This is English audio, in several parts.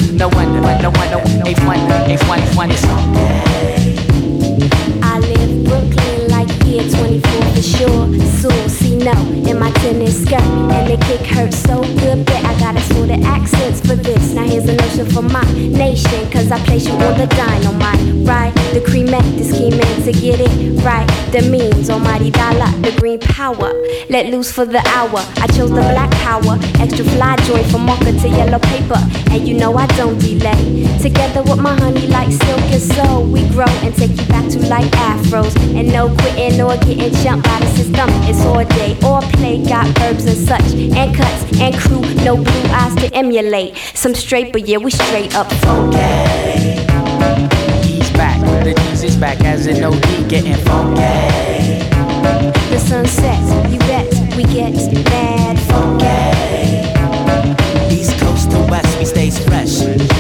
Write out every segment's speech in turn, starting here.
No wonder, no wonder, A1, it's okay. I live Brooklyn like year 24 for sure. Susie, no, in my tennis skirt. And the kick hurts so good that I gotta sort of accents for this. Now here's a notion for my nation, cause I place you on the dynamite. Right, the cremate, the scheme man to get it right. The means, almighty dollar, the green power. Let loose for the hour. I chose the black power. Extra fly joy from marker to yellow paper. And you know I don't delay. Together with my honey like silk and soul, we grow and take you back to like afros. And no quitting or getting jumped by the system. It's all day, all play, got verbs and such. And cuts and crew, no blue eyes to emulate. Some straight, but yeah, we straight up funky. He's back, the G's is back as an OD getting funky. The sun sets, you bet, we get mad funky. East coast to west, we stays fresh.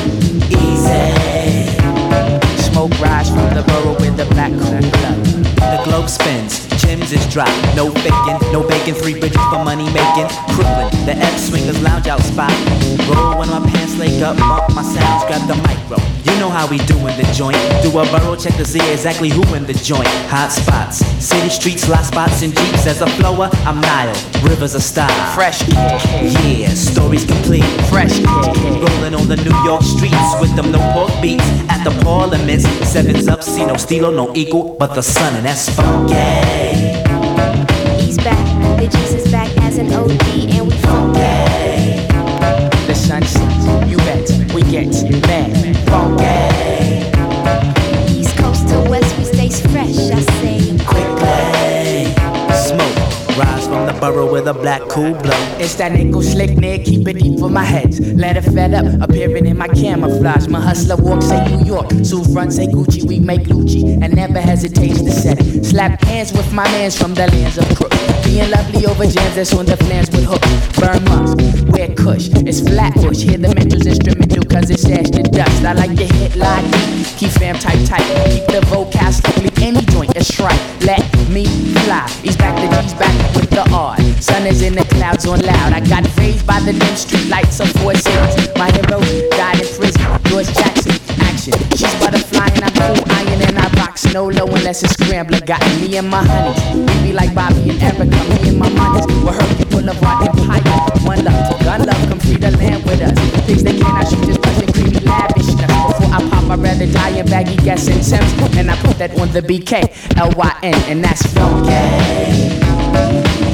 Easy. Smoke rise from the borough with the black cool blood. The globe spins, gyms is dry. No faking, no bacon, 3 bridges for money making. Brooklyn, the F-swingers lounge out spot. Roll when my pants leg up, bump my sounds, grab the micro. You know how we do in the joint. Do a borough check to see exactly who in the joint. Hot spots, city streets, lot spots and jeeps. As a flower, I'm Nile, rivers of style. Fresh kid, yeah, stories complete. Fresh kid, rolling on the New York streets with them no pork beats. At the parliaments, 7's up, see no stilo, no equal, but the sun, and that's funky. He's back, the G's is back as an OD, and we funky. The sun sets, you bet, we get mad funky. East coast to west, we stays fresh, I say quickly. Smoke, rise from the borough with a black cool blow. It's that nickel slick neck, keep it deep for my heads. Let it fed up, appearing in my camouflage. My hustler walk say New York, Sue front say Gucci, we make Gucci, and never hesitates to set it. Slap hands with my mans from the lands of Crook. Being lovely over jams that's on the plans with hooks. Burn musk, wear kush, it's flatbush. Hear the mental's instrumental cause it's ash to dust. I like to hit lie deep, keep fam tight, keep the vocab strictly any joint, it's right. Let me fly, he's back, the G's back with the art. Sun is in the clouds on loud. I got raised by the dim street lights of Fort Cities. My hero died in prison, George Jackson, action. She's butterfly and I'm cool iron and I box no low unless it's scrambler. Got me and my honeys, we be like Bobby and Erica. Me and my monies, we're Hercule Boulevard Empire. One love, gun love, come free the land with us. Things they cannot shoot, just punching creamy lavishness. Before I pop, I'd rather die in baggy guessing Sims. And I put that on the BK, LYN, and that's funky.